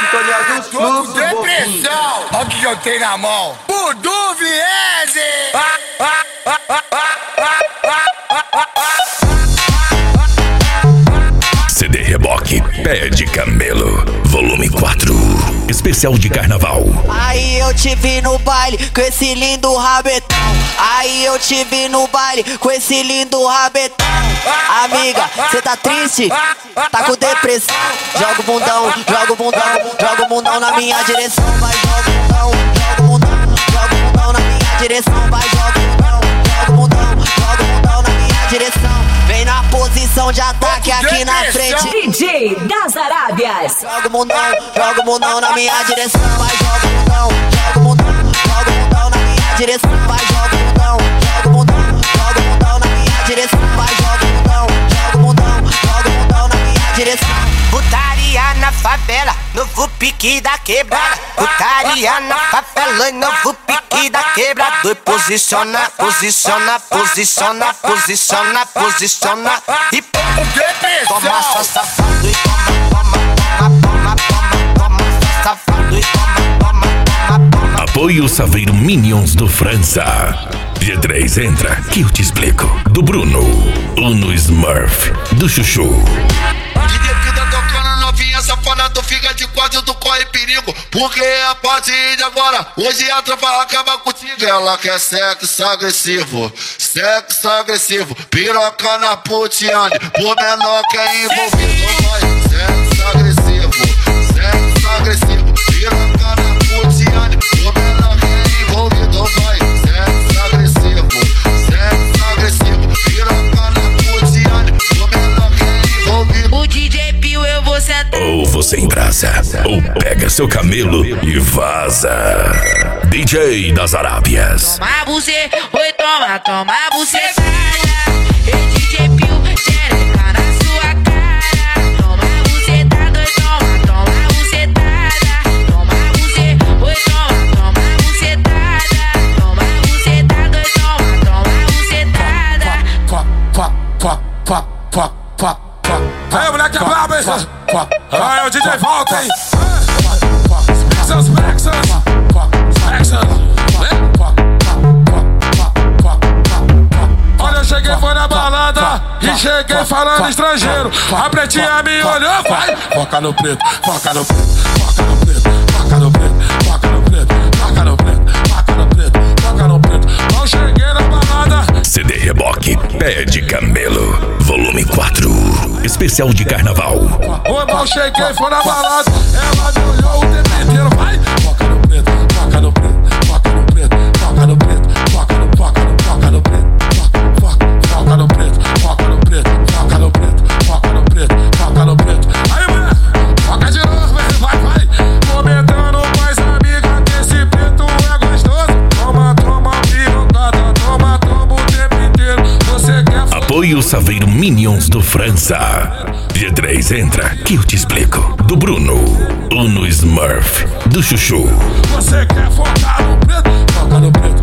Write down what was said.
sintonia do fluxo. Depressão! Olha o que eu tenho na mão. Budu Viese! CD Reboque Pé de Camelo, volume 4, especial de carnaval. Aí eu te vi no baile com esse lindo rabetão. Aí eu te vi no baile com esse lindo rabetão. Amiga, cê tá triste? Tá com depressão? Joga o bundão, joga o bundão, joga o bundão na minha direção. Vai, joga o bundão, joga o bundão, joga o bundão na minha direção. Vai, joga o bundão, joga o bundão, joga o bundão na minha direção. Vem na posição de ataque aqui na frente. DJ das Arábias. Joga o bundão na minha direção. Vai, joga o bundão, joga o bundão, joga o bundão na minha direção. Vai, joga o bundão, joga o bundão, joga o bundão na minha direção. Vai, joga o bundão, joga o bundão, joga o bundão na minha direção. Putaria na favela, novo pique da quebrada. Putaria na favela, novo pique da quebrada. Posiciona, posiciona, posiciona, posiciona, posiciona. E toma só safado e toma safado e toma. Apoio Saveiro Minions do França. Dia 3 entra, que eu te explico. Do Bruno, Uno Smurf, do Chuchu. Novinha safada, tu fica de quatro, tu corre perigo. Porque a partir de agora, hoje a tropa acaba contigo. Ela quer sexo agressivo, sexo agressivo. Piroca na putiane, por menor que é envolvido. Vai, sexo agressivo, sexo agressivo. Piroca na putiane, por menor que é envolvido. Vai, sexo agressivo, sexo agressivo. Piroca na putiane, por menor que é envolvido. O DJ Pio, eu vou sentar. Ou você embrasa, ou pega seu camelo e vaza. DJ das Arábias. Toma você, oi, toma, toma você. Ei, DJ Pio, xereca na sua cara. Toma você, tá doido, toma, toma você, tada. Toma você, oi, toma, toma você, tada. Toma você, tá doido, toma, toma você, tada. Aí, moleque, brabo, hein? Aí, o DJ volta, hein? Olha, eu cheguei, foi na balada e cheguei falando estrangeiro. A pretinha me olhou, vai. Foca no preto, foca no preto, foca no preto, foca no preto, foca no preto, foca no preto, foca no preto, foca no preto. Eu cheguei na balada. CD Reboque Pé de Camelo, volume 4, especial de carnaval. Ô, irmão, cheguei, foi na balada. Ela me olhou o tempo inteiro, vai. Foca no preto, foca no preto, foca no preto, foca no preto, foca no, foca no, foca no preto, foca no preto, foca no preto, foca no preto, foca no preto, foca no preto. Aí, mulher, foca de novo, vai, vai. Comentando com as amigas que esse preto é gostoso. Toma, toma, pirocada, toma, toma o tempo inteiro. Você quer... Apoio Saveiro Minions do França. Dia 3 entra, que eu te explico. Do Bruno, Uno Smurf, do Chuchu. Você quer focar no preto? Foca no preto.